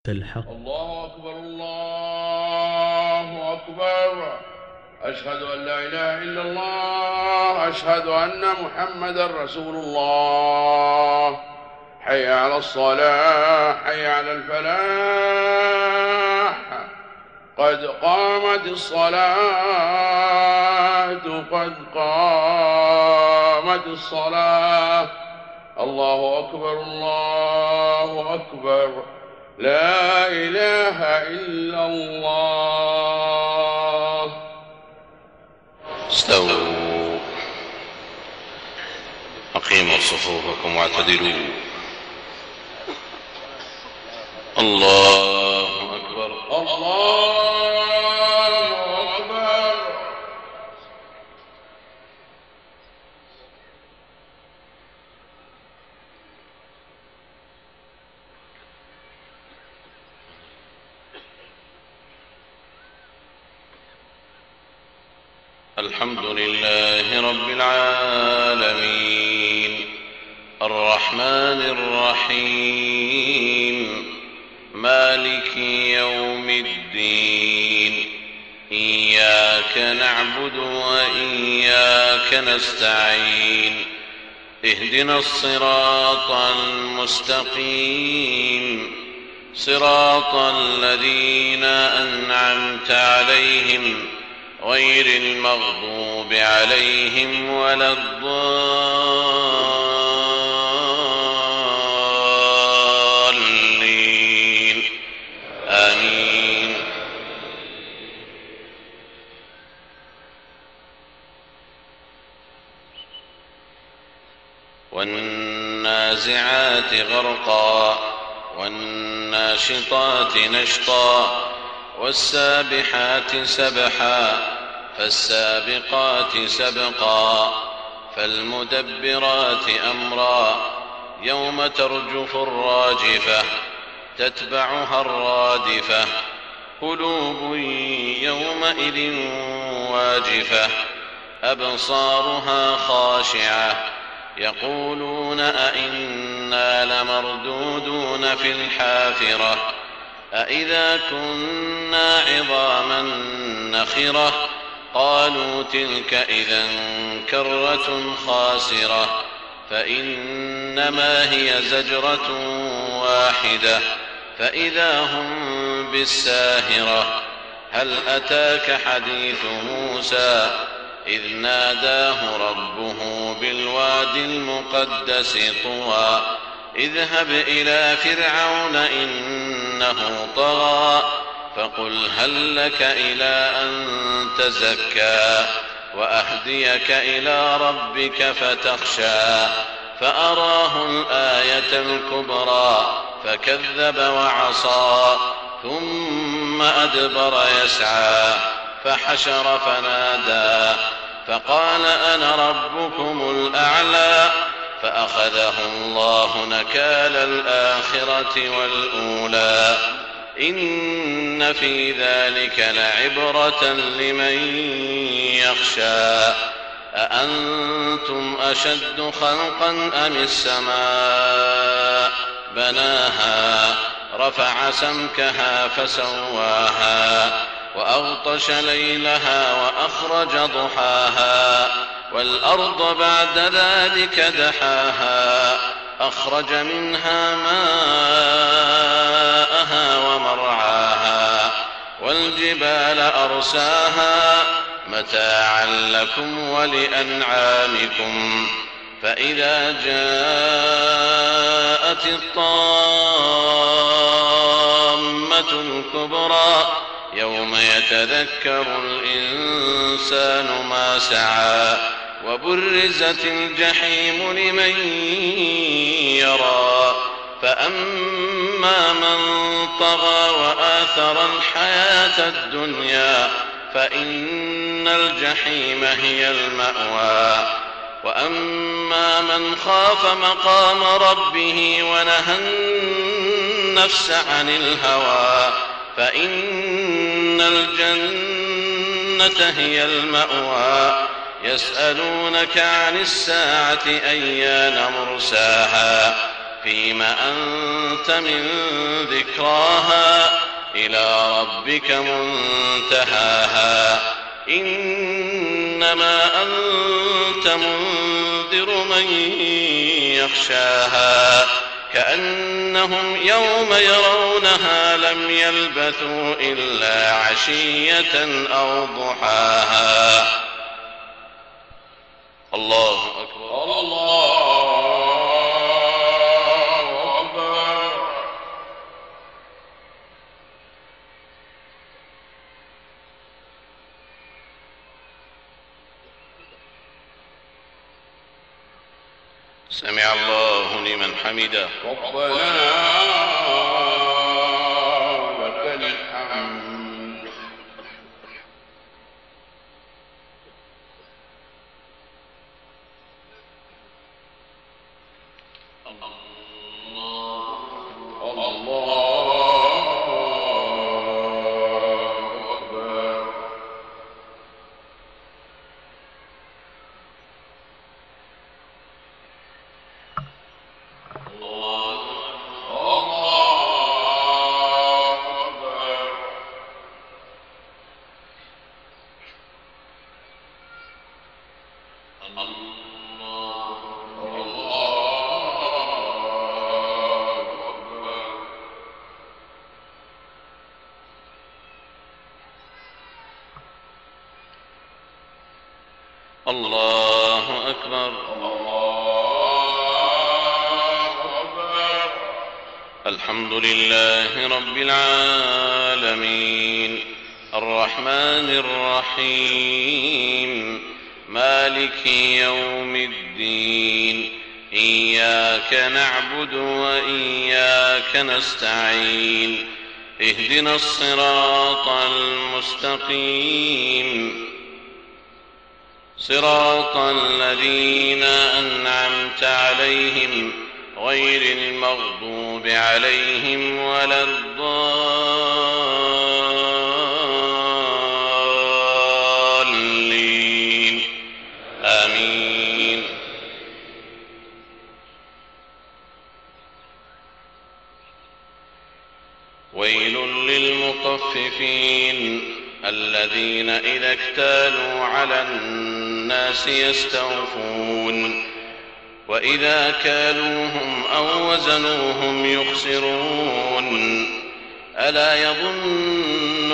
تلحق. الله أكبر الله أكبر. أشهد أن لا إله إلا الله. أشهد أن محمدا رسول الله. حي على الصلاة، حي على الفلاح، قد قامت الصلاة، قد قامت الصلاة. الله أكبر الله أكبر. لا إله إلا الله. استووا، أقيموا صفوفكم واعتدلوا. الله أكبر الله أكبر. الحمد لله رب العالمين، الرحمن الرحيم، مالك يوم الدين. إياك نعبد وإياك نستعين. اهدنا الصراط المستقيم، صراط الذين أنعمت عليهم غير المغضوب عليهم ولا الضالين. آمين. والنازعات غرقا، والناشطات نشطا، والسابحات سبحا، فالسابقات سبقا، فالمدبرات أمرا. يوم ترجف الراجفة، تتبعها الرادفة، قلوب يومئذ واجفة، أبصارها خاشعة، يقولون أئنا لمردودون في الحافرة، أئذا كنا عظاما نخرة. قالوا تلك إذا كرة خاسرة، فإنما هي زجرة واحدة، فإذا هم بالساهرة. هل أتاك حديث موسى إذ ناداه ربه بالواد المقدس طوى اذهب إلى فرعون إنه طغى فقل هل لك إلى أن تزكى وأهديك إلى ربك فتخشى فأراه الآية الكبرى فكذب وعصى ثم أدبر يسعى فحشر فنادى فقال أنا ربكم الأعلى فأخذه الله نكال الآخرة والأولى إن في ذلك لعبرة لمن يخشى أأنتم أشد خلقا أم السماء بناها رفع سمكها فسواها وأغطش ليلها وأخرج ضحاها والأرض بعد ذلك دحاها أخرج منها ماءها ومرعاها والجبال أرساها متاعا لكم ولأنعامكم فإذا جاءت الطامة الكبرى يوم يتذكر الإنسان ما سعى وبرزت الجحيم لمن يرى فأما من طغى وآثر الحياة الدنيا فإن الجحيم هي المأوى وأما من خاف مقام ربه ونهى النفس عن الهوى فإن الجنة هي المأوى يسألونك عن الساعة أيان مرساها فيم أنت من ذكراها إلى ربك منتهاها إنما أنت منذر من يخشاها كأنهم يوم يرونها لم يلبثوا إلا عشية أو ضحاها. الله أكبر. الله أكبر. سمع الله لمن حمده. ربنا لك الحمد. الله أكبر. الحمد لله رب العالمين الرحمن الرحيم مالك يوم الدين إياك نعبد وإياك نستعين اهدنا الصراط المستقيم صراط الذين أنعمت عليهم غير المغضوب عليهم ولا الضالين آمين. ويل للمطففين الذين إذا اكتالوا على الناس يستوفون وإذا كالوهم أو وزنوهم يخسرون ألا يظن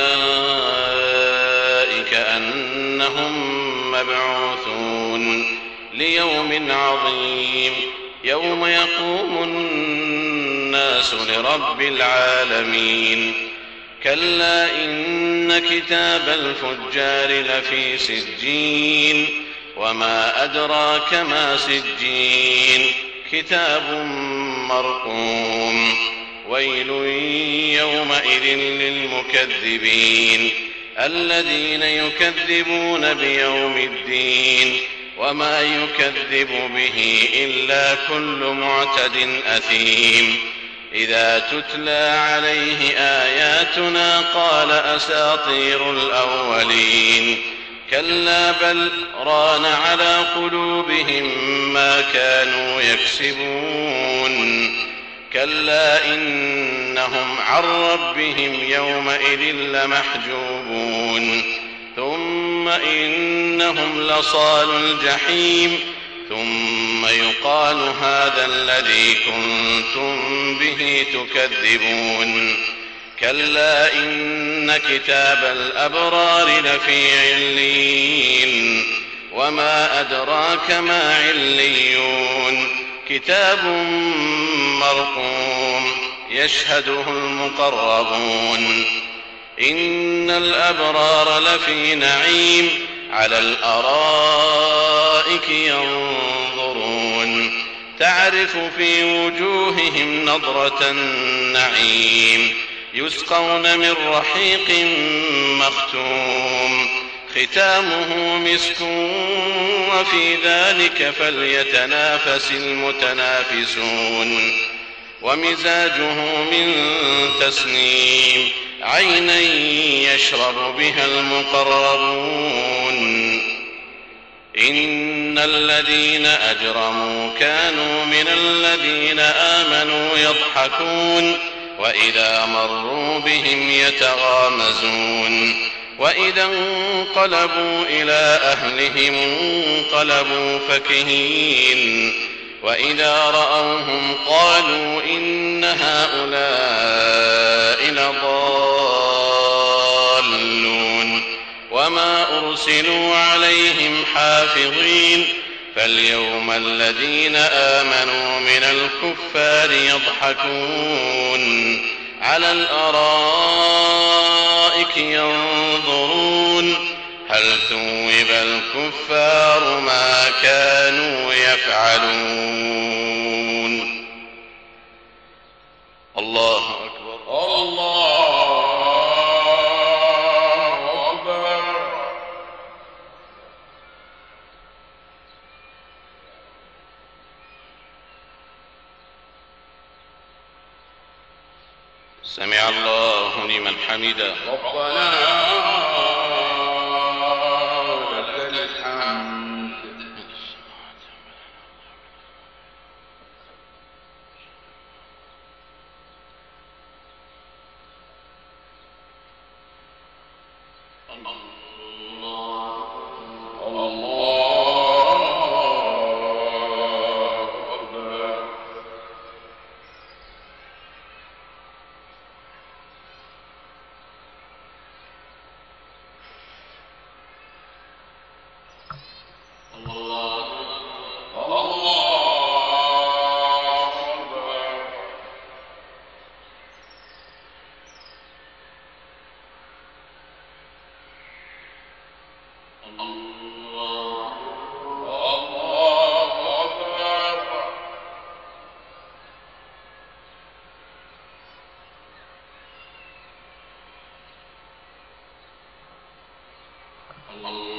أولئك أنهم مبعوثون ليوم عظيم يوم يقوم الناس لرب العالمين كلا إن كتاب الفجار لفي سجين وما أدراك ما سجين كتاب مرقوم ويل يومئذ للمكذبين الذين يكذبون بيوم الدين وما يكذب به إلا كل معتد أثيم إذا تتلى عليه آياتنا قال أساطير الأولين كلا بل ران على قلوبهم ما كانوا يكسبون كلا إنهم عن ربهم يومئذ لمحجوبون ثم إنهم لصالو الجحيم ثم يقال هذا الذي كنتم به تكذبون كلا إن كتاب الأبرار لفي عليين وما أدراك ما عليون كتاب مرقوم يشهده المقربون إن الأبرار لفي نعيم على الأرائك ينظرون تعرف في وجوههم نضرة النعيم يسقون من رحيق مختوم ختامه مسك وفي ذلك فليتنافس المتنافسون ومزاجه من تسنيم عينا يشرب بها المقربون إن الذين أجرموا كانوا من الذين آمنوا يضحكون وإذا مروا بهم يتغامزون وإذا انقلبوا إلى أهلهم انقلبوا فكهين وإذا رأوهم قالوا إن هؤلاء لضالون وما أرسلوا عليهم حافظين فاليوم الذين آمنوا من الكفار يضحكون على الأرائك ينظرون هل ثوب الكفار ما كانوا يفعلون. الله أكبر. الله أكبر. سمع الله لمن حمده. ربنا لك الحمد. الله